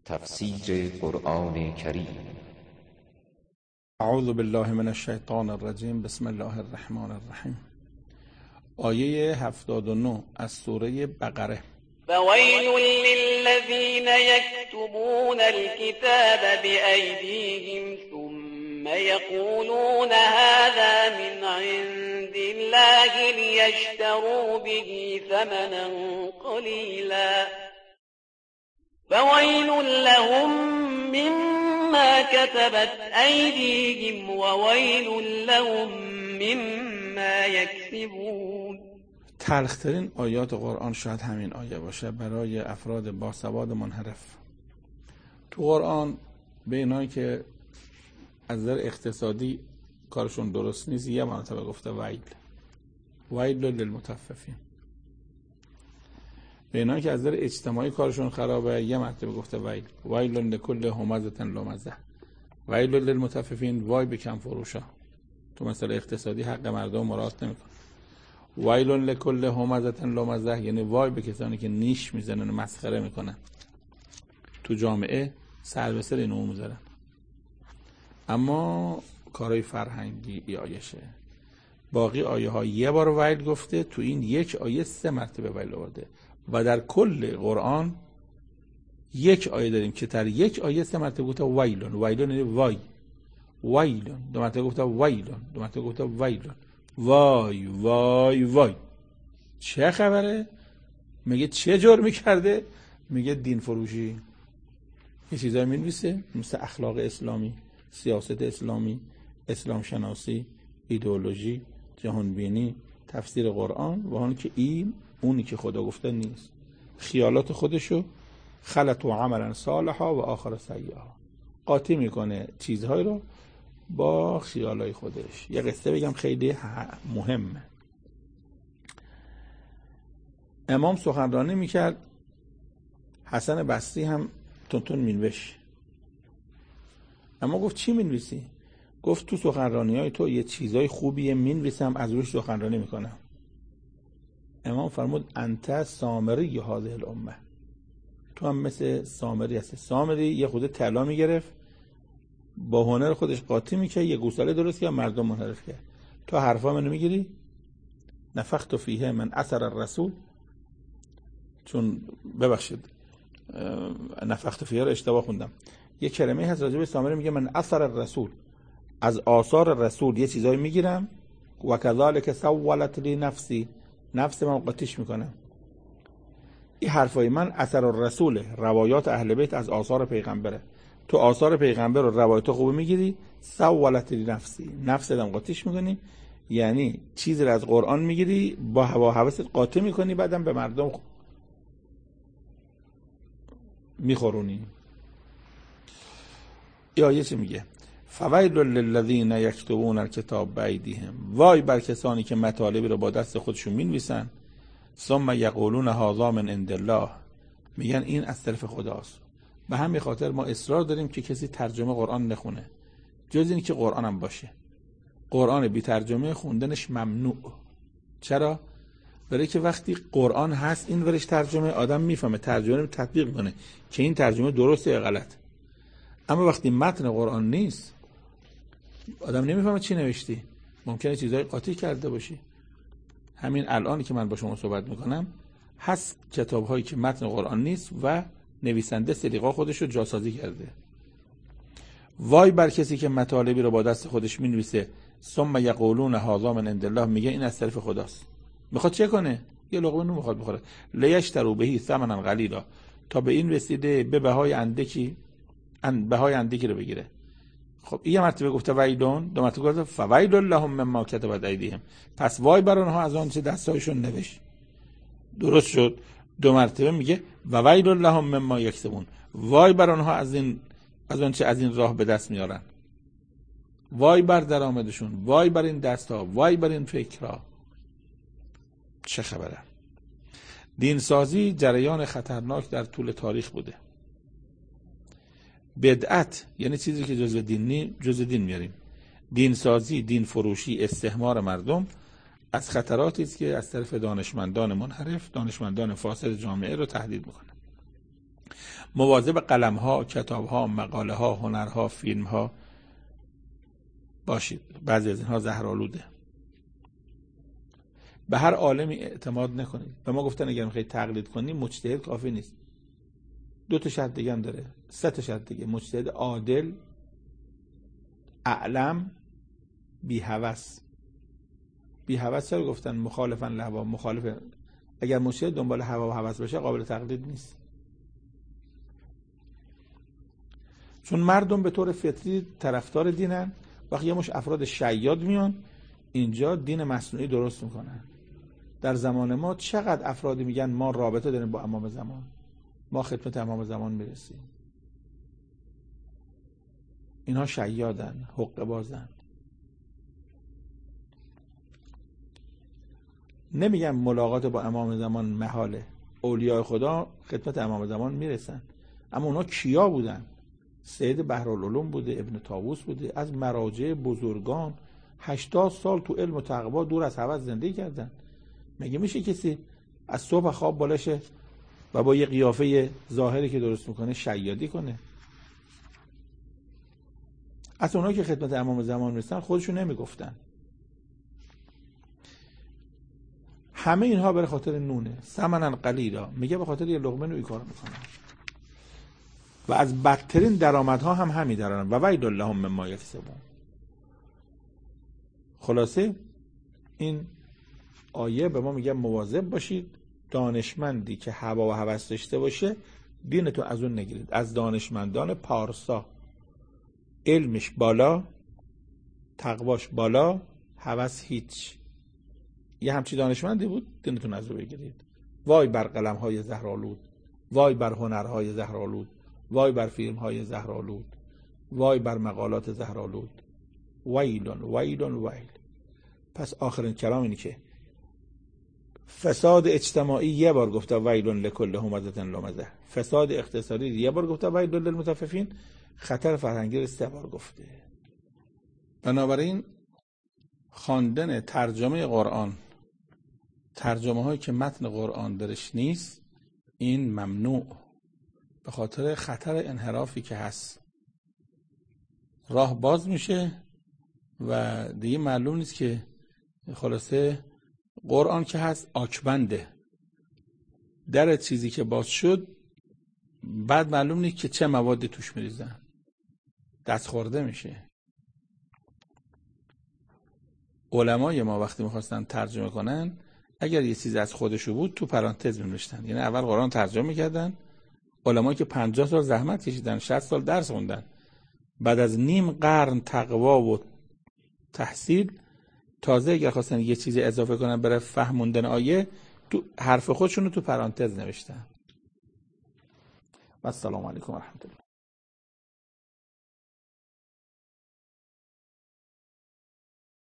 تفسیر قرآن کریم. اعوذ بالله من الشیطان الرجیم. بسم الله الرحمن الرحیم. آیه 79 از سوره بقره. فویل للذین یکتبون الكتاب بأیدیهم ثم یقولون هذا من عند الله لیشتروا به ثمنا قلیلا فویل لهم مما كتبت أيديهم وويل لهم مما يكسبون. تلخترین آیات قرآن شاید همین آیه باشه برای افراد باسواد منحرف. تو قرآن به اینایی که از نظر اقتصادی کارشون درست نیست یه مرتبه گفته ویل للمطففین. به اینایی که از نظر اجتماعی کارشون خرابه یه مرتبه گفته ویل لکل همزة لمزة. ویل للمطففین، وای به کم فروشا. تو مسئله اقتصادی حق مردم مراعات نمیکنه. ویل لکل همزة لمزة یعنی وای به کسانی که نیش میزنن و مسخره میکنن. تو جامعه سر به سر اینو میذارن. اما کارهای فرهنگی ای آیشه. باقی آیه ها یه بار ویل گفته، تو این یک آیه 3 مرتبه ویل آورده. و در کل قرآن یک آیه داریم که در یک آیه 3 مرتبه گفته ویلون یعنی وای، ویلون 2 مرتبه گفته ویلون، 2 مرتبه گفته ویلون. وای وای وای. چه خبره؟ میگه چه جرمی کرده؟ میگه دین فروشی. یه چیزایی می‌نویسه مثل اخلاق اسلامی، سیاست اسلامی، اسلام شناسی، ایدئولوژی، جهان بینی، تفسیر قرآن، و اون که این اونی که خدا گفته نیست. خیالات خودشو خلط و عملا صالحا و آخر سیئا قاطی میکنه چیزهای رو با خیالای خودش. یه قصه بگم خیلی مهمه. امام سخنرانی میکرد، حسن بصری هم تون مینوش. اما گفت چی مینویسی؟ گفت تو سخنرانی های تو یه چیزای خوبیه مینویسم، از روش سخنرانی میکنم. امام فرمود انت سامری هذه الامه. تو هم مثل سامری هستی. سامری یه خود طلا میگرفت، با هنر خودش قاطی میکرد، یه گوساله درست کرد، مردم منحرف کرد. تو حرفا منو میگیری؟ نفخت فیه من اثر الرسول. چون ببخشید نفخت فیه رو اشتباه خوندم. یه کلمه هست راجع به سامری میگه من اثر الرسول، از آثار رسول یه چیزایی میگیرم. و کذالک سولت لی نفسی، نفس من قاطیش میکنم. این حرفای من اثر الرسوله، روایات اهل بیت از آثار پیغمبره. تو آثار پیغمبر و روایات خوب میگیری، سولت لی نفسی، نفس دم قاطیش میکنی. یعنی چیزی رو از قرآن میگیری با هوا هوست قاطی میکنی، بعدم به مردم میخورونی. یا یه چی میگه فویل للذین یکتبون الکتاب بایدیهم. وای بر کسانی که مطالبی رو با دست خودشون مینویسن، ثم یقولون هذا من عند الله، میگن این از طرف خداست. به همین خاطر ما اصرار داریم که کسی ترجمه قرآن نخونه، جز این که قرآن هم باشه. قرآن بی ترجمه خوندنش ممنوع. چرا؟ برای که وقتی قرآن هست این ورش ترجمه، آدم میفهمه، ترجمه رو تطبیق کنه که این ترجمه درسته یا غلط. اما وقتی متن قرآن نیست، آدم نمیفهمه چی نوشتی، ممکنه چیزای قاطی کرده باشی. همین الانی که من با شما صحبت میکنم هست کتاب‌هایی که متن قرآن نیست و نویسنده سلیقه خودش رو جاسازی کرده. وای بر کسی که مطالبی رو با دست خودش مینویسه، ثم یقولون هذا من عند الله، میگه این از طرف خداست. میخواد چه کنه؟ یه لقمه نون میخواد بخوره. لیشتروا به ثمنا قلیلا، تا به این رسیده به بهای اندکی، بهای اندکی رو بگیره. خب این مرتبه گفته ویلون، 2 مرتبه گفته فویل لهم مما کتبت ایدیهم. پس وای بر آنها از آن چه دستایشون نوشت. درست شد. 2 مرتبه میگه و ویل لهم مما یکسبون. وای بر آنها از آن چه از این راه به دست میارن. وای بر درآمدشون، وای بر این دستا، وای بر این فکرها. چه خبره؟ دینسازی جریان خطرناک در طول تاریخ بوده. بدعت یعنی چیزی که جزء دین میاریم. دینسازی، دین فروشی، استحمار مردم از خطراتی است که از طرف دانشمندان منحرف، دانشمندان فاسد جامعه رو تهدید میکنه. مواظب قلم‌ها، کتاب‌ها، مقاله‌ها، هنرها، فیلم‌ها باشید. بعضی از اینها زهرآلوده. به هر عالمی اعتماد نکنید. به ما گفتن اگر می‌خواید تقلید کنی مجتهد کافی نیست. 2 تا شرط دیگه هم داره. 3 تا شرط دیگه. مجتهد عادل، اعلم، بی هوس. بی هوس چرا گفتن مخالفن لهوا؟ مخالف. اگر مجتهد دنبال هوا و هوس باشه قابل تقلید نیست. چون مردم به طور فطری طرفدار دینن. وقتی یه مش افراد شیاد میان اینجا دین مصنوعی درست میکنن. در زمان ما چقدر افرادی میگن ما رابطه داریم با امام زمان، ما خدمت امام زمان میرسیم. اینها شیادن، حقه بازن. نمیگم ملاقات با امام زمان محاله. اولیاء خدا خدمت امام زمان میرسن. اما اونا کیا بودن؟ سید بحرالعلوم بوده، ابن طاووس بوده، از مراجع بزرگان 80 سال تو علم و تقوا دور از هوس زندگی کردن. مگه میشه کسی از صبح خواب بالاشه و با یه قیافه ظاهری که درست میکنه شیادی کنه؟ اصلا اونایی که خدمت امام زمان میرسن خودشون نمیگفتن. همه اینها به خاطر نونه، ثمنن قلیلا، میگه به خاطر یه لقمه نوعی کار میکنن و از بدترین درآمدها هم همین درآمد و ویل لهم مما یکسبون. خلاصه این آیه به ما میگه مواظب باشید. دانشمندی که هوا و هوس داشته باشه دینتون از اون نگیرید. از دانشمندان پارسا علمش بالا، تقواش بالا، هوس هیچ. یه همچی دانشمندی بود، دینتون از اون بگیرید. وای بر قلم‌های زهرآلود، وای بر هنرهای زهرآلود، وای بر فیلم‌های زهرآلود، وای بر مقالات زهرآلود. ویلون ویلون ویل. پس آخرین کلام اینه که فساد اجتماعی یه بار گفته ویلون لکل همزة لمزه، فساد اقتصادی یه بار گفته ویلون للمطففین، خطر فرهنگی 3 بار گفته. بنابراین خواندن ترجمه قرآن، ترجمه هایی که متن قرآن درش نیست، این ممنوع به خاطر خطر انحرافی که هست. راه باز میشه و دیگه معلوم نیست که خلاصه قرآن که هست آکبنده، در چیزی که باز شد بعد معلوم نیست که چه موادی توش میریزن، دست خورده میشه. علمای ما وقتی میخواستن ترجمه کنن اگر یه چیز از خودشو بود تو پرانتز می‌نوشتن. یعنی اول قرآن ترجمه میکردن، علمایی که 50 سال زحمت کشیدن، 60 سال درس خوندن، بعد از نیم قرن تقوا و تحصیل، تازه اگر خواستن یه چیزی اضافه کنن برای فهموندن آیه تو حرف خودشونو تو پرانتز نوشتن. و السلام علیکم و رحمت الله.